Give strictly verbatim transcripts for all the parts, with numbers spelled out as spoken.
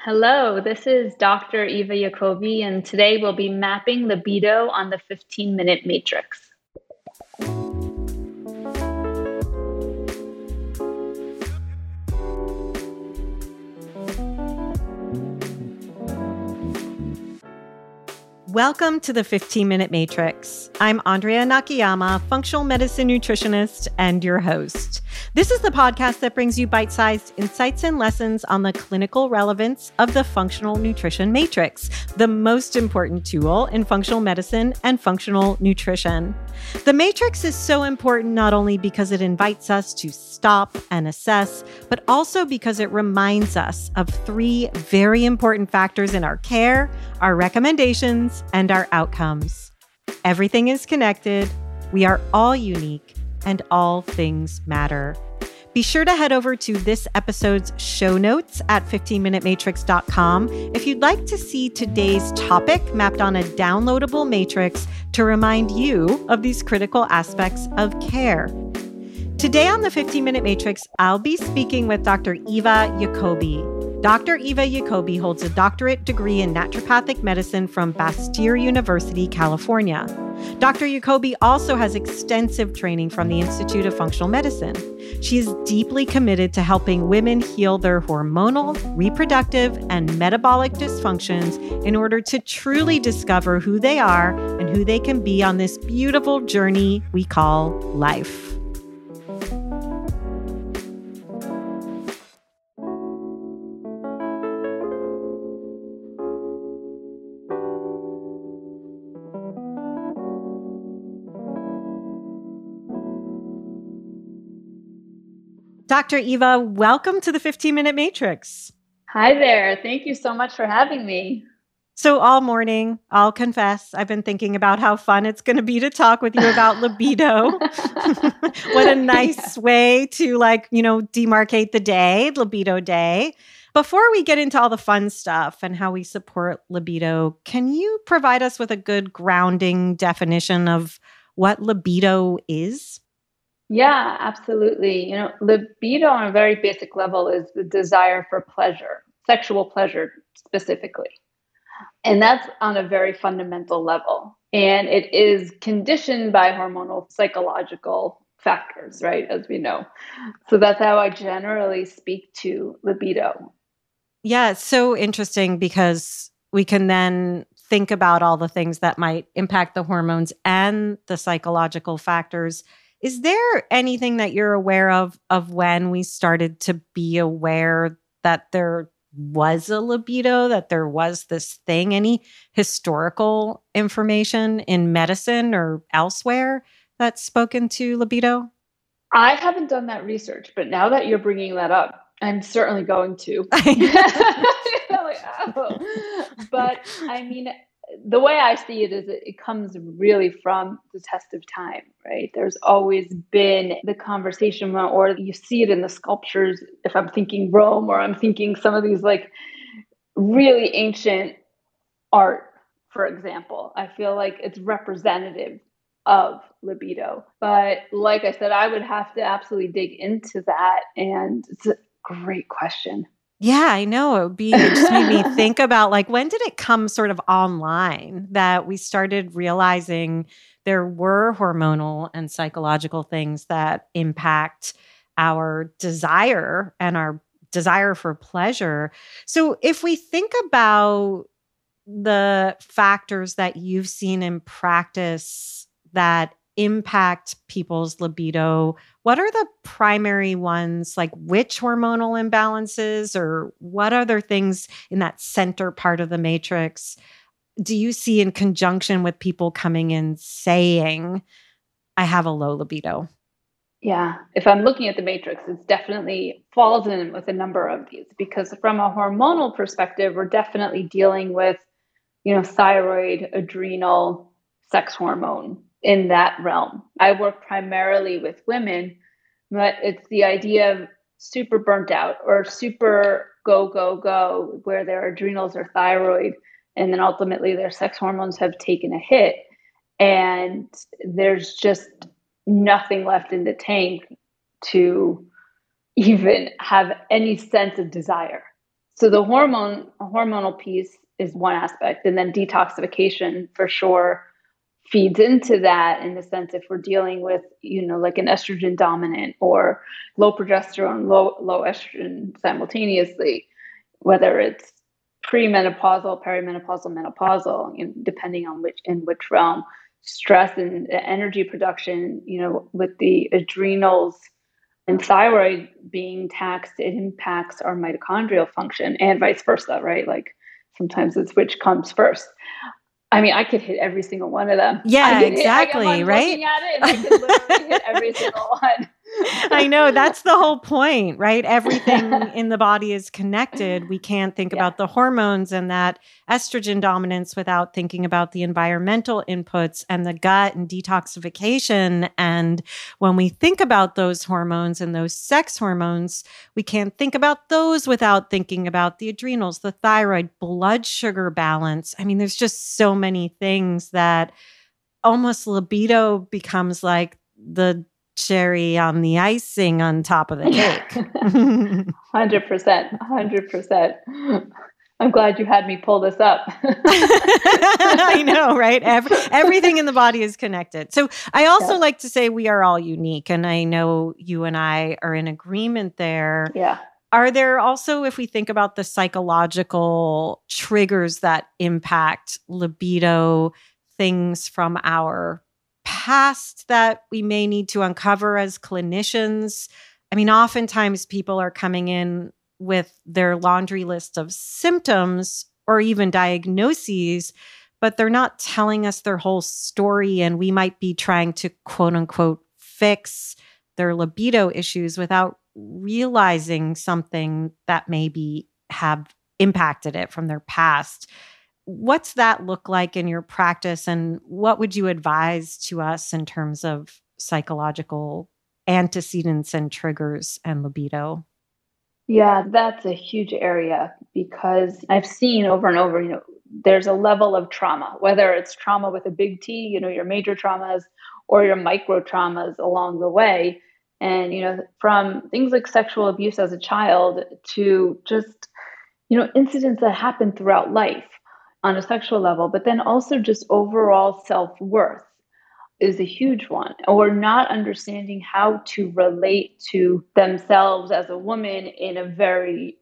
Hello, this is Doctor Eva Jacobi, and today we'll be mapping libido on the fifteen minute matrix. Welcome to the fifteen minute Matrix. I'm Andrea Nakayama, functional medicine nutritionist and your host. This is the podcast that brings you bite-sized insights and lessons on the clinical relevance of the functional nutrition matrix, the most important tool in functional medicine and functional nutrition. The matrix is so important not only because it invites us to stop and assess, but also because it reminds us of three very important factors in our care, our recommendations, and our outcomes. Everything is connected, we are all unique, and all things matter. Be sure to head over to this episode's show notes at fifteen minute matrix dot com if you'd like to see today's topic mapped on a downloadable matrix to remind you of these critical aspects of care. Today on the fifteen minute Matrix, I'll be speaking with Doctor Eva Jacobi. Doctor Eva Jacobi holds a doctorate degree in naturopathic medicine from Bastyr University, California. Doctor Jacobi also has extensive training from the Institute of Functional Medicine. She is deeply committed to helping women heal their hormonal, reproductive, and metabolic dysfunctions in order to truly discover who they are and who they can be on this beautiful journey we call life. Doctor Eva, welcome to the fifteen minute Matrix. Hi there. Thank you so much for having me. So all morning, I'll confess, I've been thinking about how fun it's going to be to talk with you about libido. What a nice yeah. way to like, you know, demarcate the day, libido day. Before we get into all the fun stuff and how we support libido, can you provide us with a good grounding definition of what libido is? Yeah, absolutely. You know, libido on a very basic level is the desire for pleasure, sexual pleasure specifically. And that's on a very fundamental level. And it is conditioned by hormonal psychological factors, right? As we know. So that's how I generally speak to libido. Yeah, it's so interesting because we can then think about all the things that might impact the hormones and the psychological factors. Is there anything that you're aware of, of when we started to be aware that there was a libido, that there was this thing? Any historical information in medicine or elsewhere that's spoken to libido? I haven't done that research, but now that you're bringing that up, I'm certainly going to. like, oh. But I mean, the way I see it is it, it comes really from the test of time, right? There's always been the conversation, or you see it in the sculptures. If I'm thinking Rome, or I'm thinking some of these like really ancient art, for example, I feel like it's representative of libido. But like I said, I would have to absolutely dig into that. And it's a great question. Yeah, I know. It would be, it just made me think about like, when did it come sort of online that we started realizing there were hormonal and psychological things that impact our desire and our desire for pleasure? So if we think about the factors that you've seen in practice that impact people's libido, what are the primary ones? Like which hormonal imbalances or what other things in that center part of the matrix do you see in conjunction with people coming in saying, I have a low libido? Yeah, if I'm looking at the matrix, it definitely falls in with a number of these, because from a hormonal perspective, we're definitely dealing with, you know, thyroid, adrenal, sex hormone in that realm. I work primarily with women, but it's the idea of super burnt out or super go, go, go, where their adrenals or thyroid, and then ultimately their sex hormones have taken a hit. And there's just nothing left in the tank to even have any sense of desire. So the hormone hormonal piece is one aspect, and then detoxification for sure feeds into that, in the sense if we're dealing with, you know, like an estrogen dominant or low progesterone, low low estrogen simultaneously, whether it's premenopausal, perimenopausal, menopausal, you know, depending on which in which realm, stress and energy production, you know, with the adrenals and thyroid being taxed, it impacts our mitochondrial function and vice versa, right? Like sometimes it's which comes first. I mean, I could hit every single one of them. I Yeah, could hit, I, I'm exactly, on right? looking at it and I could literally hit every single one. I know that's the whole point, right? Everything in the body is connected. We can't think Yeah. about the hormones and that estrogen dominance without thinking about the environmental inputs and the gut and detoxification. And when we think about those hormones and those sex hormones, we can't think about those without thinking about the adrenals, the thyroid, blood sugar balance. I mean, there's just so many things that almost libido becomes like the cherry on the icing on top of the cake. one hundred percent. one hundred percent. I'm glad you had me pull this up. I know, right? Every, everything in the body is connected. So I also Yeah. like to say we are all unique. And I know you and I are in agreement there. Yeah. Are there also, if we think about the psychological triggers that impact libido, things from our past that we may need to uncover as clinicians? I mean, oftentimes people are coming in with their laundry list of symptoms or even diagnoses, but they're not telling us their whole story. And we might be trying to quote unquote fix their libido issues without realizing something that maybe have impacted it from their past. What's that look like in your practice, and what would you advise to us in terms of psychological antecedents and triggers and libido? Yeah, that's a huge area because I've seen over and over, you know, there's a level of trauma, whether it's trauma with a big T, you know, your major traumas or your micro traumas along the way. And, you know, from things like sexual abuse as a child to just, you know, incidents that happen throughout life on a sexual level, but then also just overall self-worth is a huge one, or not understanding how to relate to themselves as a woman in a very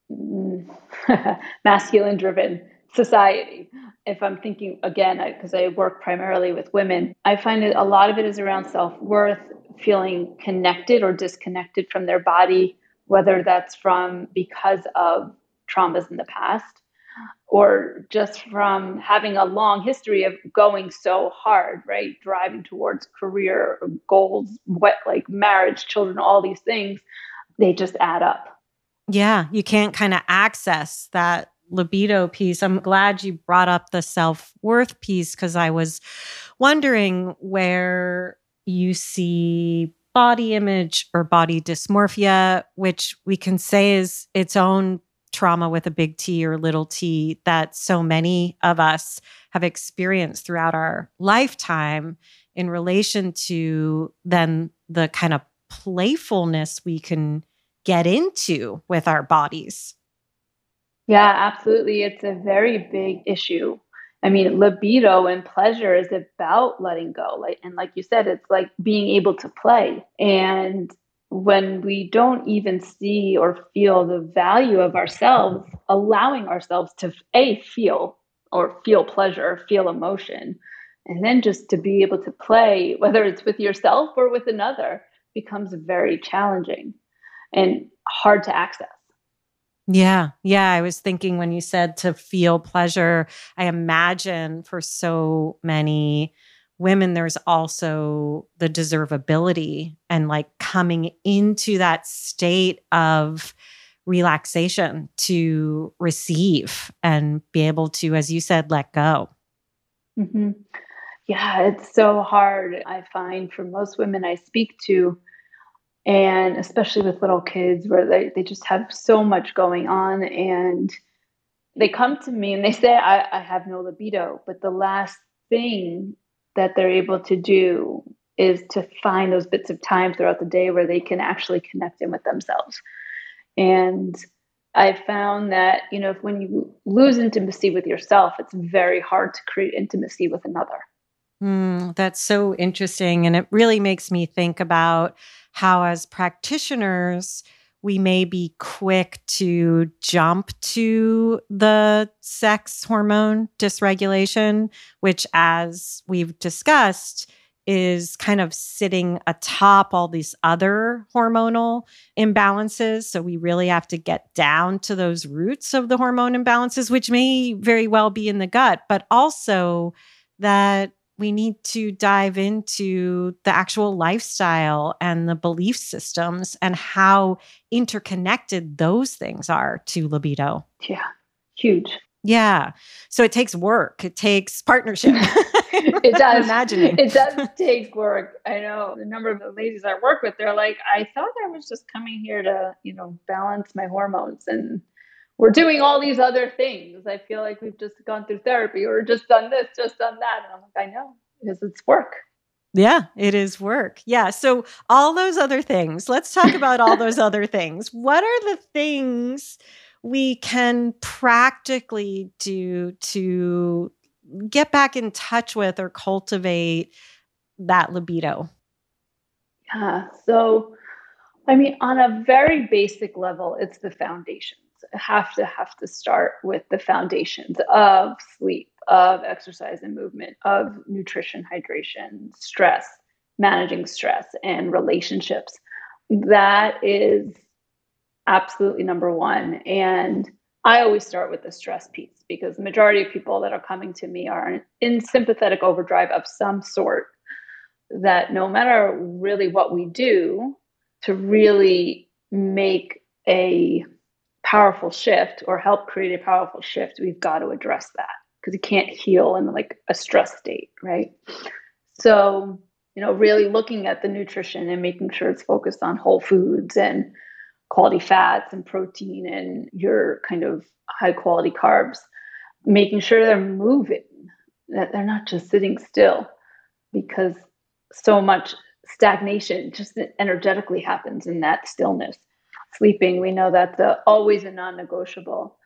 masculine driven society. If I'm thinking again, because I, I work primarily with women, I find that a lot of it is around self-worth, feeling connected or disconnected from their body, whether that's from because of traumas in the past or just from having a long history of going so hard, right? Driving towards career goals, what like marriage, children, all these things, they just add up. Yeah, you can't kind of access that libido piece. I'm glad you brought up the self-worth piece because I was wondering where you see body image or body dysmorphia, which we can say is its own trauma with a big T or little t that so many of us have experienced throughout our lifetime in relation to then the kind of playfulness we can get into with our bodies. Yeah, absolutely. It's a very big issue. I mean, libido and pleasure is about letting go. Like, and like you said, it's like being able to play. And when we don't even see or feel the value of ourselves, allowing ourselves to a feel or feel pleasure, feel emotion, and then just to be able to play, whether it's with yourself or with another, becomes very challenging and hard to access. Yeah. Yeah. I was thinking when you said to feel pleasure, I imagine for so many women, there's also the deservability and like coming into that state of relaxation to receive and be able to, as you said, let go. Mm-hmm. Yeah, it's so hard, I find, for most women I speak to, and especially with little kids where they, they just have so much going on. And they come to me and they say, I, I have no libido. But the last thing that they're able to do is to find those bits of time throughout the day where they can actually connect in with themselves. And I found that, you know, if when you lose intimacy with yourself, it's very hard to create intimacy with another. Mm, that's so interesting. And it really makes me think about how, as practitioners, we may be quick to jump to the sex hormone dysregulation, which, as we've discussed, is kind of sitting atop all these other hormonal imbalances. So we really have to get down to those roots of the hormone imbalances, which may very well be in the gut, but also that we need to dive into the actual lifestyle and the belief systems and how interconnected those things are to libido. Yeah, huge. Yeah. So it takes work. It takes partnership. It does. Imagining. It does take work. I know the number of the ladies I work with, they're like, I thought I was just coming here to, you know, balance my hormones, and we're doing all these other things. I feel like we've just gone through therapy or just done this, just done that. And I'm like, I know, because it's work. Yeah, it is work. Yeah. So all those other things, let's talk about all those other things. What are the things we can practically do to get back in touch with or cultivate that libido? Yeah. So, I mean, on a very basic level, it's the foundations. I have to have to start with the foundations of sleep, of exercise and movement, of nutrition, hydration, stress, managing stress, and relationships. That is absolutely number one. And I always start with the stress piece, because the majority of people that are coming to me are in sympathetic overdrive of some sort, that no matter really what we do to really make a powerful shift or help create a powerful shift, we've got to address that, because you can't heal in like a stress state, right? So, you know, really looking at the nutrition and making sure it's focused on whole foods and quality fats and protein and your kind of high quality carbs, making sure they're moving, that they're not just sitting still, because so much stagnation just energetically happens in that stillness. Sleeping, we know that's a, always a non-negotiable.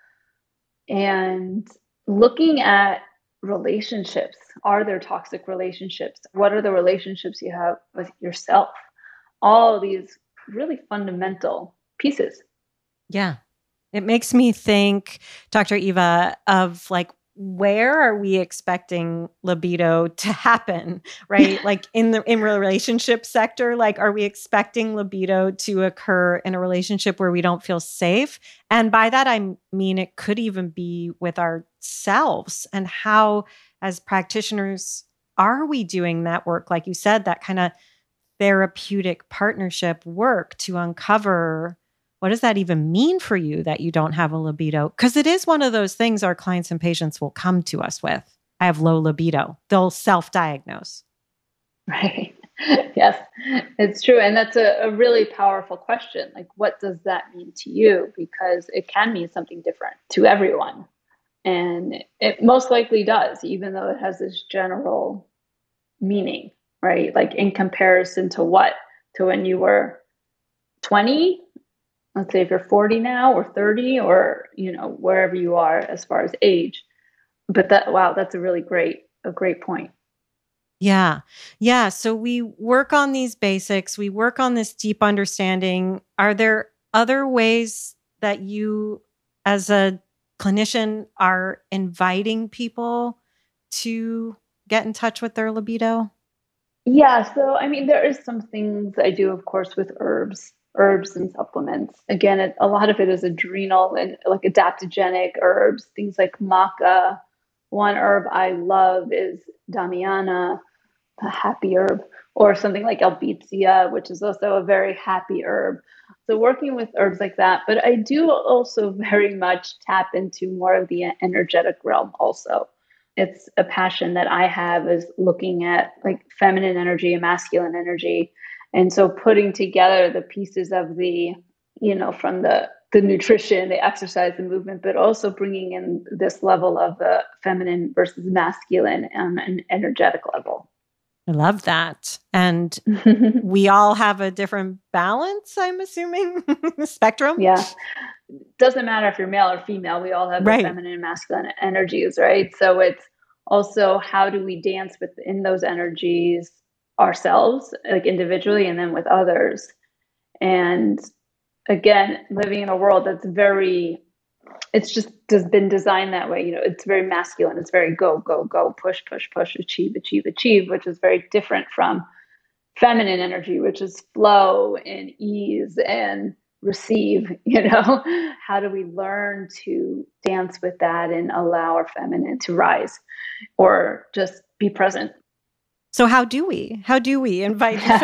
And looking at relationships, are there toxic relationships? What are the relationships you have with yourself? All of these really fundamental pieces. Yeah. It makes me think, Doctor Eva, of like, where are we expecting libido to happen, right? Like in the in relationship sector, like, are we expecting libido to occur in a relationship where we don't feel safe? And by that, I mean, it could even be with ourselves. And how, as practitioners, are we doing that work? Like you said, that kind of therapeutic partnership work to uncover, what does that even mean for you that you don't have a libido? Because it is one of those things our clients and patients will come to us with. I have low libido. They'll self-diagnose. Right. Yes, it's true. And that's a, a really powerful question. Like, what does that mean to you? Because it can mean something different to everyone. And it most likely does, even though it has this general meaning, right? Like in comparison to what? To when you were twenty? Let's say if you're forty now or thirty, or, you know, wherever you are as far as age. But that, wow, that's a really great, a great point. Yeah. Yeah. So we work on these basics. We work on this deep understanding. Are there other ways that you, as a clinician, are inviting people to get in touch with their libido? Yeah. So, I mean, there is some things I do, of course, with herbs. Herbs and supplements. Again, it, a lot of it is adrenal and like adaptogenic herbs, things like maca. One herb I love is Damiana, a happy herb, or something like Albizia, which is also a very happy herb. So working with herbs like that, but I do also very much tap into more of the energetic realm also. It's a passion that I have, is looking at like feminine energy and masculine energy. And so putting together the pieces of the, you know, from the, the nutrition, the exercise, the movement, but also bringing in this level of the feminine versus masculine on an energetic level. I love that. And we all have a different balance, I'm assuming, spectrum. Yeah. doesn't matter if you're male or female, we all have the Right. feminine and masculine energies, right? So it's also how do we dance within those energies ourselves, like individually, and then with others. And again, living in a world that's very, it's just has been designed that way. You know, it's very masculine. It's very go, go, go, push, push, push, achieve, achieve, achieve, which is very different from feminine energy, which is flow and ease and receive. You know, how do we learn to dance with that and allow our feminine to rise or just be present? So how do we? How do we invite the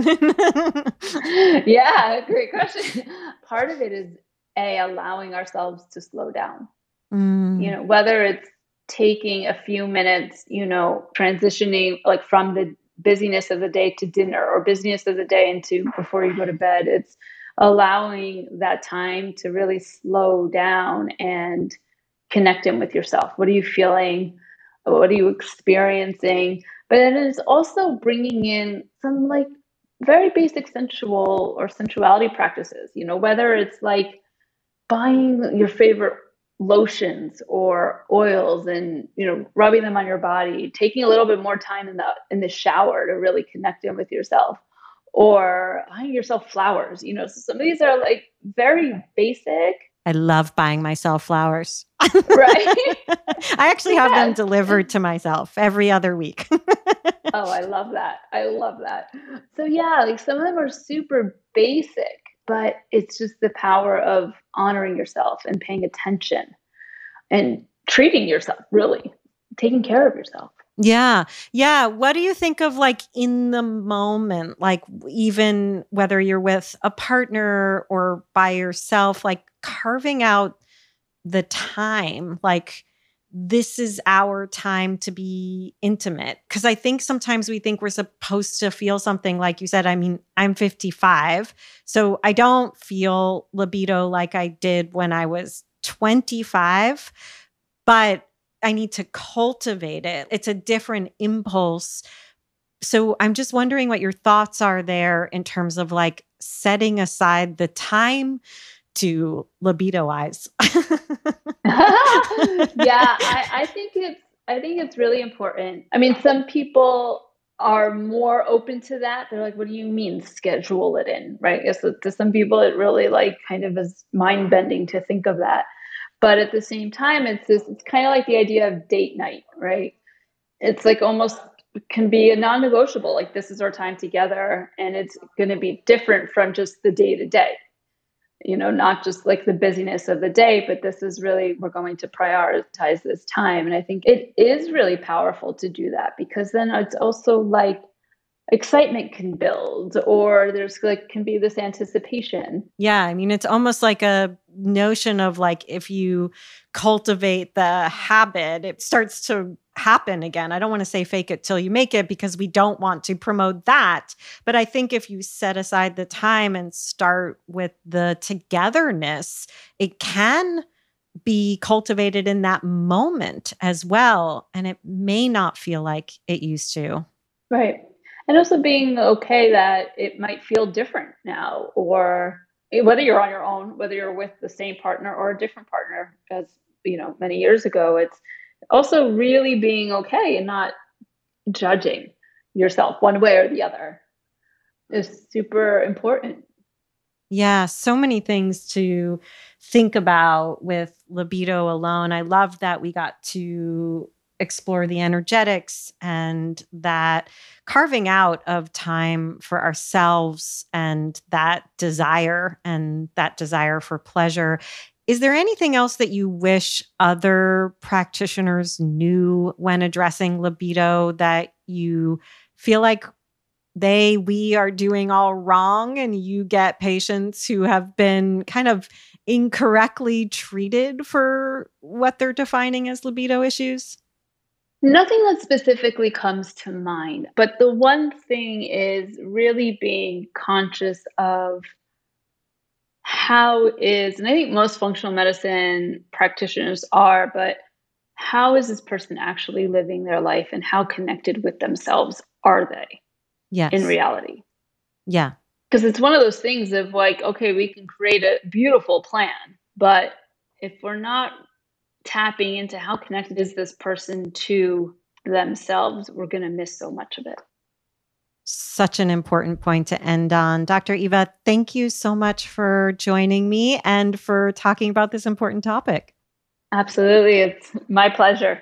feminine? Yeah, great question. Part of it is A, allowing ourselves to slow down. Mm. You know, whether it's taking a few minutes, you know, transitioning like from the busyness of the day to dinner or busyness of the day into before you go to bed. It's allowing that time to really slow down and connect in with yourself. What are you feeling? What are you experiencing? But then it's also bringing in some like very basic sensual or sensuality practices, you know, whether it's like buying your favorite lotions or oils and, you know, rubbing them on your body, taking a little bit more time in the in the shower to really connect in with yourself, or buying yourself flowers. You know, so some of these are like very basic. I love buying myself flowers. Right? I actually have yes. them delivered to myself every other week. Oh, I love that. I love that. So yeah, like some of them are super basic, but it's just the power of honoring yourself and paying attention and treating yourself, really taking care of yourself. Yeah. Yeah. What do you think of like in the moment, like even whether you're with a partner or by yourself, like carving out the time, like this is our time to be intimate? Because I think sometimes we think we're supposed to feel something, like you said. I mean, I'm fifty-five, so I don't feel libido like I did when I was twenty-five, but I need to cultivate it. It's a different impulse. So I'm just wondering what your thoughts are there in terms of like setting aside the time to libidoize. Yeah, I, I think it's I think it's really important. I mean, some people are more open to that. They're like, what do you mean schedule it in? Right. So to some people it really like kind of is mind bending to think of that. But at the same time, it's this, it's kind of like the idea of date night, right? It's like almost can be a non-negotiable, like this is our time together and it's going to be different from just the day to day, you know, not just like the busyness of the day, but this is really, we're going to prioritize this time. And I think it is really powerful to do that because then it's also like excitement can build, or there's like can be this anticipation. Yeah, I mean, it's almost like a notion of like if you cultivate the habit, it starts to happen again. I don't want to say fake it till you make it because we don't want to promote that. But I think if you set aside the time and start with the togetherness, it can be cultivated in that moment as well. And it may not feel like it used to. Right. And also being okay that it might feel different now, or whether you're on your own, whether you're with the same partner or a different partner, as you know, many years ago, it's also really being okay and not judging yourself one way or the other is super important. Yeah, so many things to think about with libido alone. I love that we got to explore the energetics and that carving out of time for ourselves and that desire and that desire for pleasure. Is there anything else that you wish other practitioners knew when addressing libido that you feel like they, we are doing all wrong and you get patients who have been kind of incorrectly treated for what they're defining as libido issues? Nothing that specifically comes to mind, but the one thing is really being conscious of how is, and I think most functional medicine practitioners are, but how is this person actually living their life and how connected with themselves are they? Yes. In reality? Yeah. Because it's one of those things of like, okay, we can create a beautiful plan, But if we're not tapping into how connected is this person to themselves, we're going to miss so much of it. Such an important point to end on. Doctor Eva, thank you so much for joining me and for talking about this important topic. Absolutely. It's my pleasure.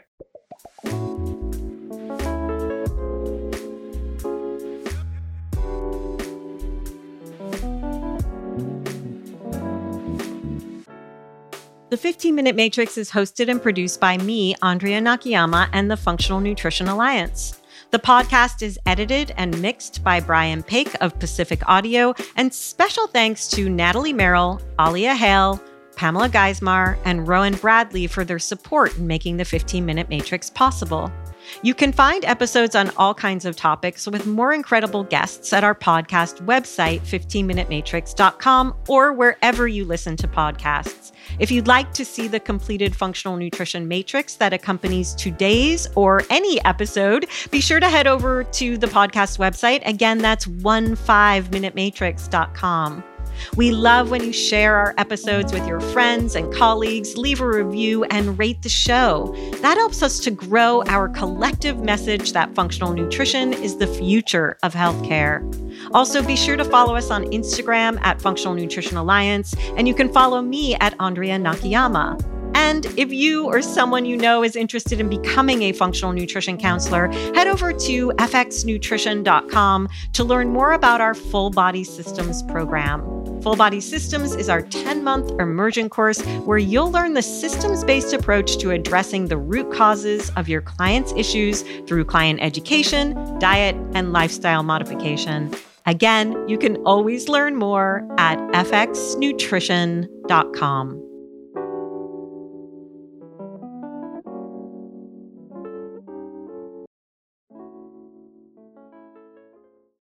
The fifteen minute Matrix is hosted and produced by me, Andrea Nakayama, and the Functional Nutrition Alliance. The podcast is edited and mixed by Brian Paik of Pacific Audio, and special thanks to Natalie Merrill, Alia Hale, Pamela Geismar, and Rowan Bradley for their support in making the fifteen minute Matrix possible. You can find episodes on all kinds of topics with more incredible guests at our podcast website, fifteen minute matrix dot com, or wherever you listen to podcasts. If you'd like to see the completed functional nutrition matrix that accompanies today's or any episode, be sure to head over to the podcast website. Again, that's fifteen minute matrix dot com. We love when you share our episodes with your friends and colleagues, leave a review, and rate the show. That helps us to grow our collective message that functional nutrition is the future of healthcare. Also, be sure to follow us on Instagram at Functional Nutrition Alliance, and you can follow me at Andrea Nakayama. And if you or someone you know is interested in becoming a functional nutrition counselor, head over to f x nutrition dot com to learn more about our Full Body Systems program. Full Body Systems is our ten-month immersion course where you'll learn the systems-based approach to addressing the root causes of your clients' issues through client education, diet, and lifestyle modification. Again, you can always learn more at f x nutrition dot com.